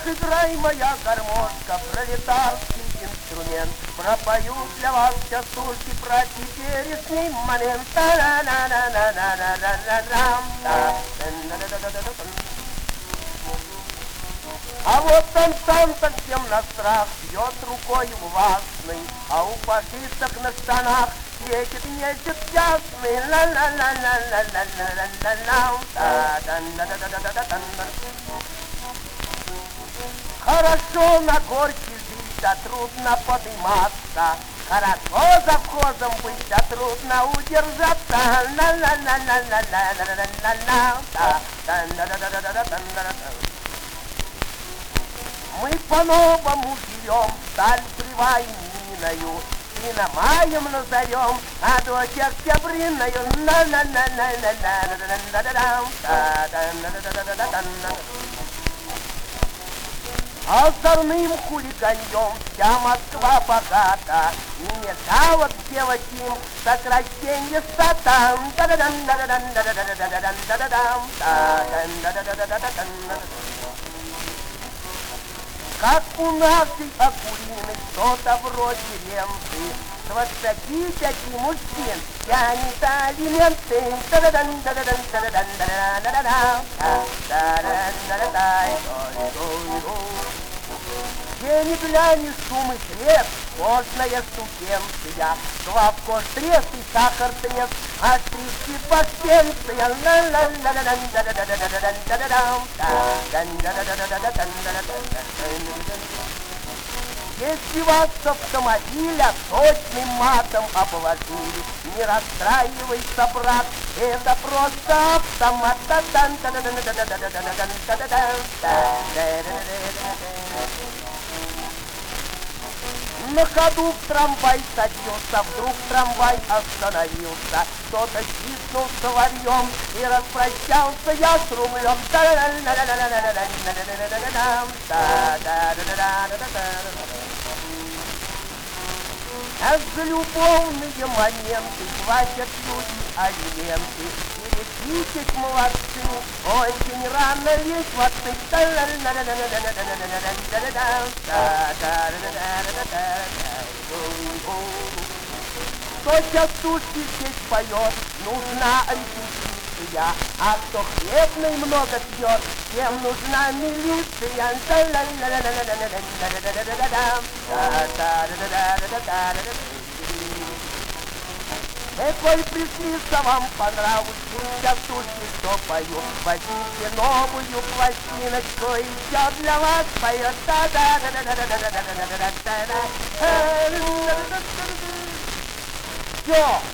Эх, играй, моя гармошка, пролетарский инструмент. Пропою для вас частушки про теперешний момент. А вот он сам совсем на страх бьет рукой властный, а у фашисток на штанах светит месяц ясный. Хорошо на горке жить, да трудно подниматься. Хорошо за вхозом быть, да трудно удержаться. Мы по-новому живем, сталь срываем миною, Динамаем назовем, а дочь октябриною. Озорным хулиганьем вся Москва богата, и места вот девочим сокращенье стата. Как у нашей Акулины что-то вроде ленты, 25 мужчин тянет алименты. Где ни глянешь, шум и свет, сложная студенция, главко стресс и сахар треск, а стрички паштенция. Если вас с автомобиля точным матом обложили, не расстраивайся, брат, это просто автомат. На ходу в трамвай садился, вдруг трамвай остановился. Кто-то свистнул соловьем и распрощался я с рублем. А за любовные моменты платят люди алименты. Берегитесь, молодцы, очень рано лезть в отцы. Кто частушки здесь поет, нужна репетиция, а кто хлебной много пьет, тем нужна милиция. Коль приснится вам по нраву частушки, что пою, возьмите новую пластиночку, и все для вас поет. Все.